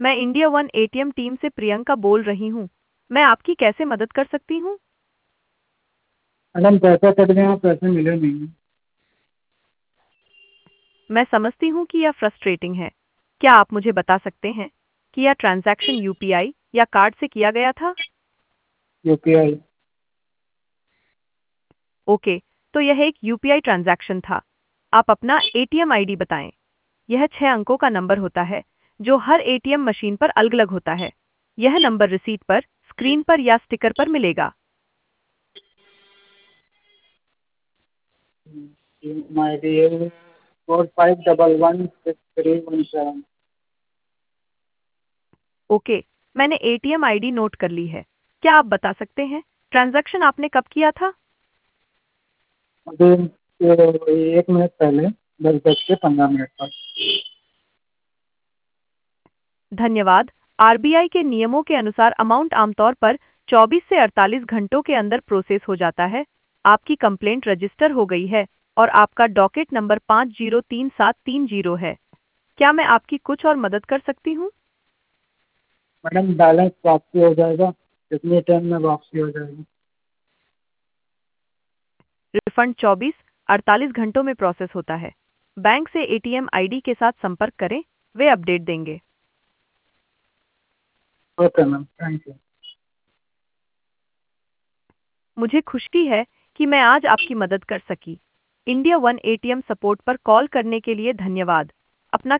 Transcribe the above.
मैं India one ATM team से प्रियंका बोल रही हूँ। मैं आपकी कैसे मदद कर सकती हूँ? मैडम पैसा कट गया, पैसे मिले नहीं। मैं समझती हूँ कि यह फ्रस्ट्रेटिंग है। क्या आप मुझे बता सकते हैं कि यह ट्रांजैक्शन यूपीआई या कार्ड से किया गया था? यूपीआई। ओके, तो यह एक यूपीआई ट्रांजैक्शन था। आप अपना एटीएम आईडी बताएं। यह 6 अंकों का नंबर होता है जो हर एटीएम मशीन पर अलग-अलग होता है। यह नंबर रिसीट पर, स्क्रीन पर या स्टिकर पर मिलेगा। My ID 45116317। ओके, मैंने एटीएम आईडी नोट कर ली है। क्या आप बता सकते हैं ट्रांजैक्शन आपने कब किया था? अभी 1 मिनट पहले, 10:15 पर। धन्यवाद। आरबीआई के नियमों के अनुसार अमाउंट आमतौर पर 24 से 48 घंटों के अंदर प्रोसेस हो जाता है। आपकी कंप्लेंट रजिस्टर हो गई है और आपका डॉकेट नंबर 503730 है। क्या मैं आपकी कुछ और मदद कर सकती हूँ? मैडम बैलेंस वापसी हो जाएगा? कितने टाइम में वापसी हो जाएगी? रिफंड 24-48 घंटों में प्रोसेस होता है। बैंक से एटीएम आईडी के साथ संपर्क करें, वे अपडेट देंगे। Okay ma'am, thank you. मुझे खुशी है कि मैं आज आपकी मदद कर सकी। इंडिया वन एटीएम सपोर्ट पर कॉल करने के लिए धन्यवाद। अपना